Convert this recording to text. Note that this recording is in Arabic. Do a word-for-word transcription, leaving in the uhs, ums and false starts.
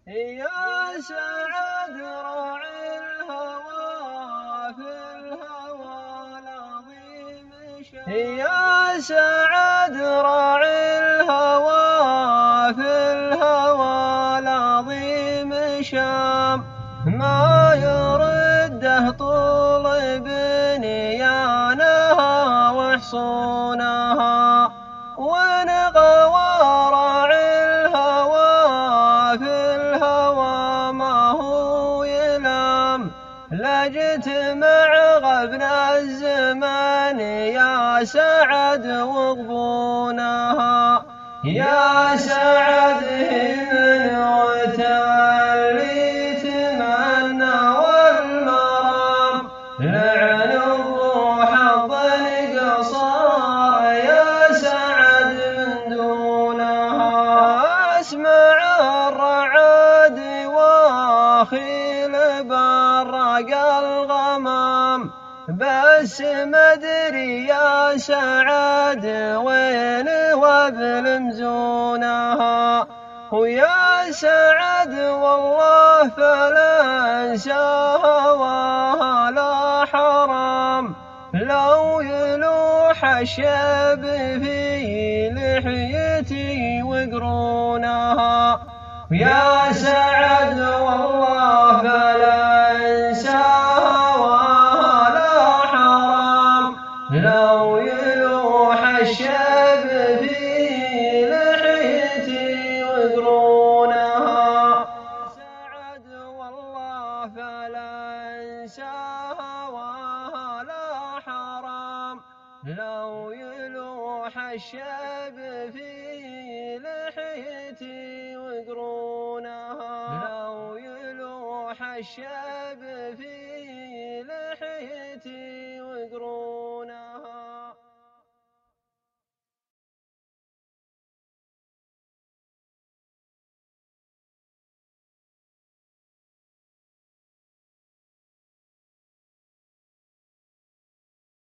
يا سعد راعي الهوى في الهوى العظيم شام. يا سعد راعي الهوى في الهوى العظيم شام. ما يرده طول بنيانها وحصونها، ونغوى راعي الهوى في الهوى ما هو يلام. لجتمع غبن الزمان يا سعد وغبونها. يا سعد من وتالي تمنى والمرام، لعن الروح الضنق صار يا سعد من دونها. اسمع الرعد واخيل براق الغمام، بس مدري يا سعد وين وابل مزونها. ويا سعد والله فلا انساها ولا حرام، لو يلوح الشيب في لحيتي وقرونها. ويا سعد والله فلا انساها ولا حرام، لو يلوح الشيب في لحيتي وقرونها. سعد والله فلا انساها ولا حرام، لو يلوح الشيب في لحيتي وقرونها. لو يلوح الشيب